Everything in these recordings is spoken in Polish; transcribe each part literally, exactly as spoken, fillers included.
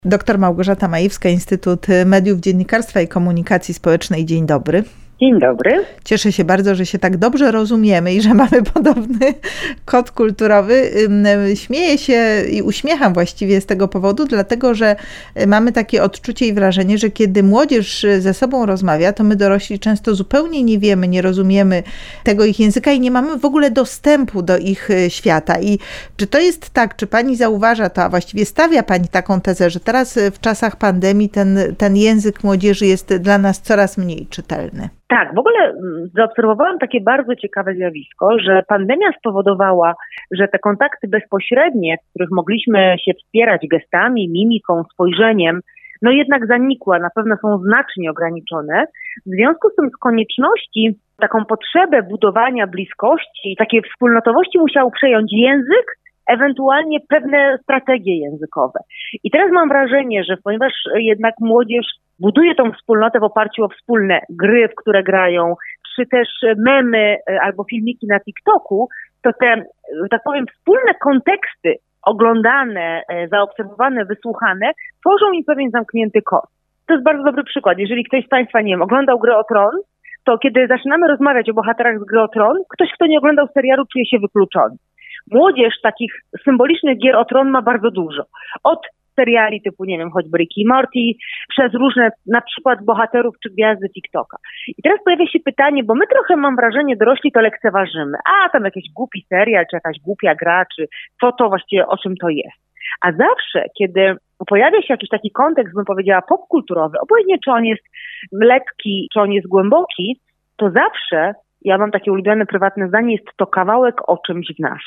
Doktor Małgorzata Majewska, Instytut Mediów, Dziennikarstwa i Komunikacji Społecznej. Dzień dobry. Dzień dobry. Cieszę się bardzo, że się tak dobrze rozumiemy i że mamy podobny kod kulturowy. Śmieję się i uśmiecham właściwie z tego powodu, dlatego że mamy takie odczucie i wrażenie, że kiedy młodzież ze sobą rozmawia, to my dorośli często zupełnie nie wiemy, nie rozumiemy tego ich języka i nie mamy w ogóle dostępu do ich świata. I czy to jest tak, czy pani zauważa to, a właściwie stawia pani taką tezę, że teraz w czasach pandemii ten, ten język młodzieży jest dla nas coraz mniej czytelny? Tak, w ogóle zaobserwowałam takie bardzo ciekawe zjawisko, że pandemia spowodowała, że te kontakty bezpośrednie, w których mogliśmy się wspierać gestami, mimiką, spojrzeniem, no jednak zanikła, na pewno są znacznie ograniczone. W związku z tym z konieczności taką potrzebę budowania bliskości i takiej wspólnotowości musiał przejąć język, ewentualnie pewne strategie językowe. I teraz mam wrażenie, że ponieważ jednak młodzież buduje tą wspólnotę w oparciu o wspólne gry, w które grają, czy też memy albo filmiki na TikToku, to te, tak powiem, wspólne konteksty oglądane, zaobserwowane, wysłuchane tworzą im pewien zamknięty kod. To jest bardzo dobry przykład. Jeżeli ktoś z Państwa, nie wiem, oglądał Grę o Tron, to kiedy zaczynamy rozmawiać o bohaterach z Gry o Tron, ktoś, kto nie oglądał serialu, czuje się wykluczony. Młodzież takich symbolicznych gier o tron ma bardzo dużo. Od seriali typu, nie wiem, choćby Rick i Morty, przez różne na przykład bohaterów czy gwiazdy TikToka. I teraz pojawia się pytanie, bo my trochę, mam wrażenie, dorośli to lekceważymy. A, tam jakiś głupi serial, czy jakaś głupia gra, czy co to właściwie, o czym to jest. A zawsze, kiedy pojawia się jakiś taki kontekst, bym powiedziała, popkulturowy, obojętnie czy on jest lekki, czy on jest głęboki, to zawsze, ja mam takie ulubione prywatne zdanie, jest to kawałek o czymś w nas.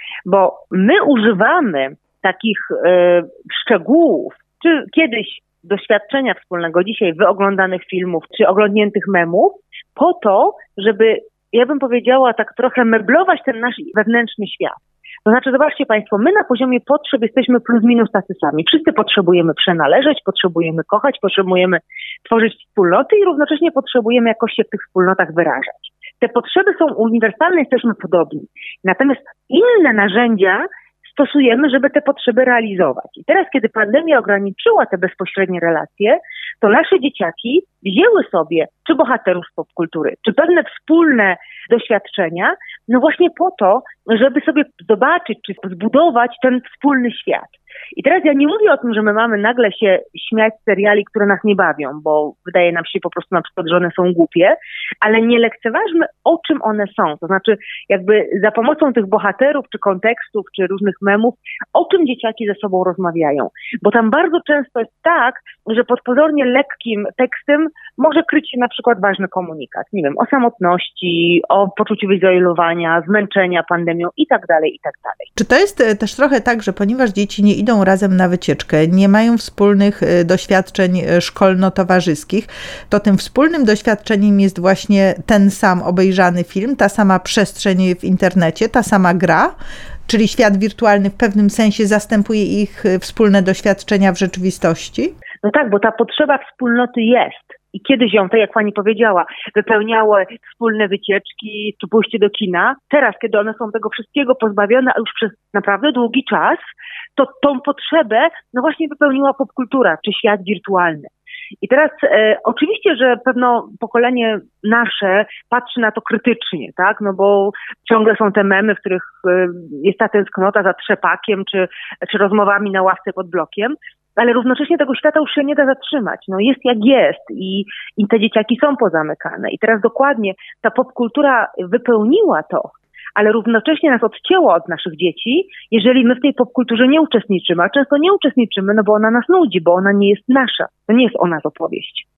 Bo my używamy takich e, szczegółów, czy kiedyś doświadczenia wspólnego, dzisiaj wyoglądanych filmów, czy oglądniętych memów, po to, żeby, ja bym powiedziała, tak trochę meblować ten nasz wewnętrzny świat. To znaczy, zobaczcie Państwo, my na poziomie potrzeb jesteśmy plus minus tacy sami. Wszyscy potrzebujemy przynależeć, potrzebujemy kochać, potrzebujemy tworzyć wspólnoty i równocześnie potrzebujemy jakoś się w tych wspólnotach wyrażać. Te potrzeby są uniwersalne, jesteśmy podobni. Natomiast inne narzędzia stosujemy, żeby te potrzeby realizować. I teraz, kiedy pandemia ograniczyła te bezpośrednie relacje, to nasze dzieciaki wzięły sobie czy bohaterów z popkultury, czy pewne wspólne doświadczenia, no właśnie po to, żeby sobie zobaczyć, czy zbudować ten wspólny świat. I teraz ja nie mówię o tym, że my mamy nagle się śmiać z seriali, które nas nie bawią, bo wydaje nam się po prostu na przykład, że one są głupie, ale nie lekceważmy, o czym one są. To znaczy jakby za pomocą tych bohaterów, czy kontekstów, czy różnych memów, o czym dzieciaki ze sobą rozmawiają. Bo tam bardzo często jest tak, że pod pozornie lekkim tekstem może kryć się na przykład ważny komunikat. Nie wiem, o samotności, o poczuciu wyizolowania, zmęczenia pandemią i tak dalej, i tak dalej. Czy to jest też trochę tak, że ponieważ dzieci nie idą razem na wycieczkę, nie mają wspólnych doświadczeń szkolno-towarzyskich, to tym wspólnym doświadczeniem jest właśnie ten sam obejrzany film, ta sama przestrzeń w internecie, ta sama gra, czyli świat wirtualny w pewnym sensie zastępuje ich wspólne doświadczenia w rzeczywistości? No tak, bo ta potrzeba wspólnoty jest. I kiedyś ją, tak jak pani powiedziała, wypełniały wspólne wycieczki czy pójście do kina. Teraz, kiedy one są tego wszystkiego pozbawione, a już przez naprawdę długi czas, to tą potrzebę no właśnie wypełniła popkultura czy świat wirtualny. I teraz e, oczywiście, że pewno pokolenie nasze patrzy na to krytycznie, tak? No bo ciągle są te memy, w których e, jest ta tęsknota za trzepakiem czy, czy rozmowami na ławce pod blokiem. Ale równocześnie tego świata już się nie da zatrzymać. No jest jak jest i, i te dzieciaki są pozamykane. I teraz dokładnie ta popkultura wypełniła to, ale równocześnie nas odcięła od naszych dzieci, jeżeli my w tej popkulturze nie uczestniczymy. A często nie uczestniczymy, no bo ona nas nudzi, bo ona nie jest nasza. To nie jest o nas opowieść.